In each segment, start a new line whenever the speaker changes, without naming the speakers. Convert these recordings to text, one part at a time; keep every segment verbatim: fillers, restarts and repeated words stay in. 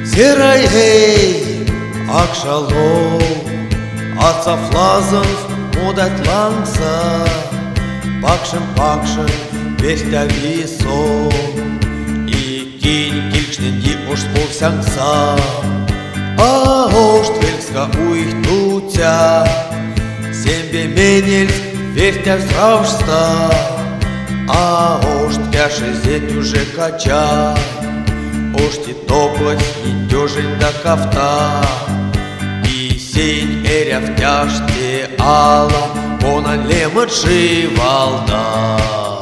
Serayhey akşalo Atsaflazınf mudatlangsa Bakşın bakşın vestяви сон И кинь килькшненди уж спулсянгса А ошт вельска уйхтутя Сембе менельс вертя сравшста А ошт кяши зеть уже кача Ошти топать и дёжень до кафта И сень эря в тяжте ала Она лемыджи валда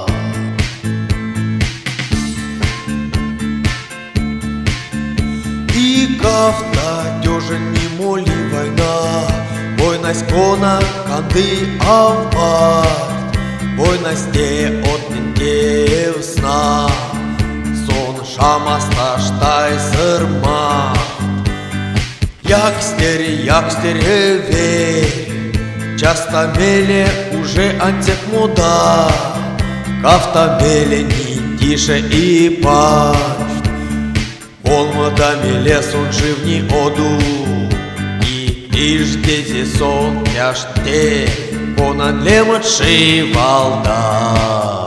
И кафта дёжень не моли война Войнасть кона канды авбат Войнасте от нендев сна Шамаста штай сырма Якстер, якстер, верь Часто меле уже антек муда Кафта меле не тише и пасть Волмада меле сон живни оду И иждези сон тяжте Конан лемыджи валда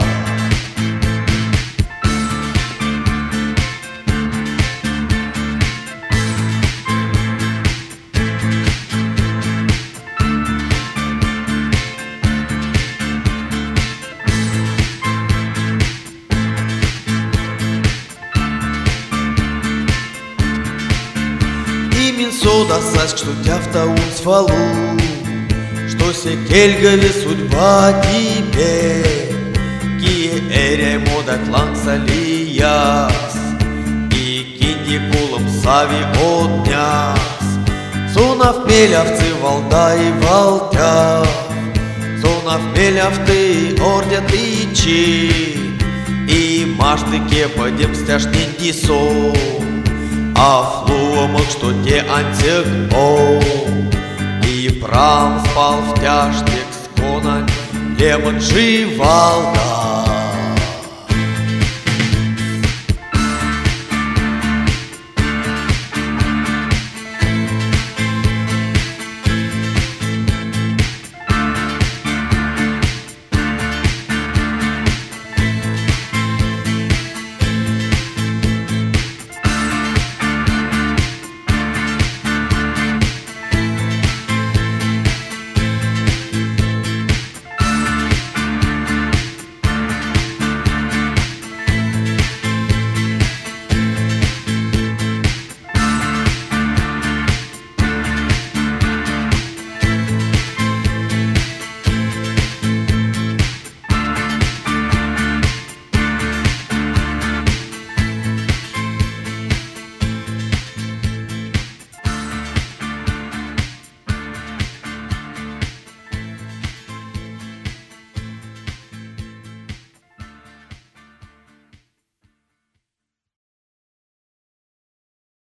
Сода сась, что тяфта унс фалу, что се кельгави судьба тебе, кие эре модат ланса лияс, и кинди кулом сави отняс, сонав мелявцы валда и валтя, сонав мелявты ордят ичи, и машты кепадем стяжненди сон. А флуомок, что те антек о И прам спал в тяжтек сконань Лемыджи валда